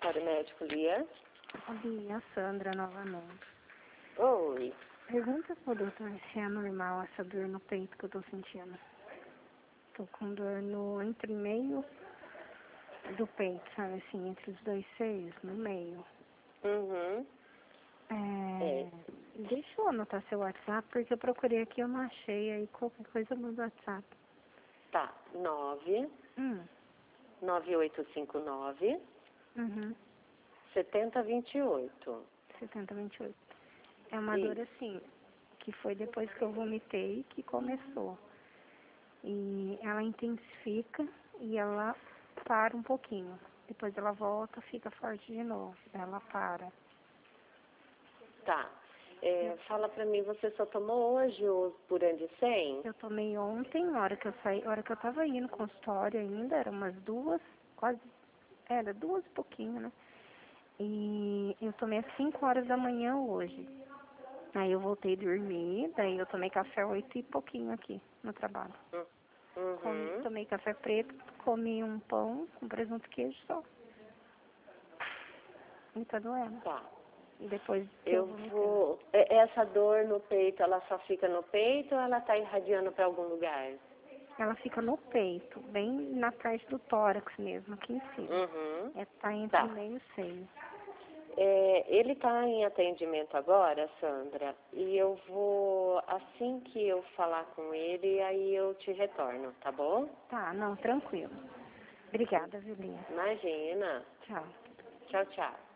consultório médico, Lia. Bom a Sandra novamente. Oi. Pergunta pro doutor se é normal essa dor no peito que eu tô sentindo. Tô com dor no entre meio do peito, sabe assim, entre os dois seios, no meio. Uhum. Deixa eu anotar seu WhatsApp, porque eu procurei aqui e eu não achei, aí qualquer coisa no WhatsApp. Tá, 9859 Uhum. 7028. 7028. É uma dor assim, que foi depois que eu vomitei que começou. E ela intensifica e ela para um pouquinho. Depois ela volta, fica forte de novo. Ela para. Tá. Fala pra mim, você só tomou hoje o Purand 100? Eu tomei ontem, na hora que eu saí, na hora que eu tava indo no consultório ainda, eram umas 2, quase, era 2 e pouquinho, né? E eu tomei às 5 horas da manhã hoje. Aí eu voltei a dormir, daí eu tomei café 8 e pouquinho aqui no trabalho. Uhum. Tomei café preto, comi um pão com presunto e queijo só. E tá doendo. Tá. E depois Eu vou... Essa dor no peito, ela só fica no peito ou ela tá irradiando pra algum lugar? Ela fica no peito, bem na parte do tórax mesmo, aqui em cima. Uhum. Tá entre Tá. meio e seio. Ele está em atendimento agora, Sandra, e eu vou, assim que eu falar com ele, aí eu te retorno, tá bom? Tá, não, tranquilo. Obrigada, Vilinha. Imagina. Tchau. Tchau, tchau.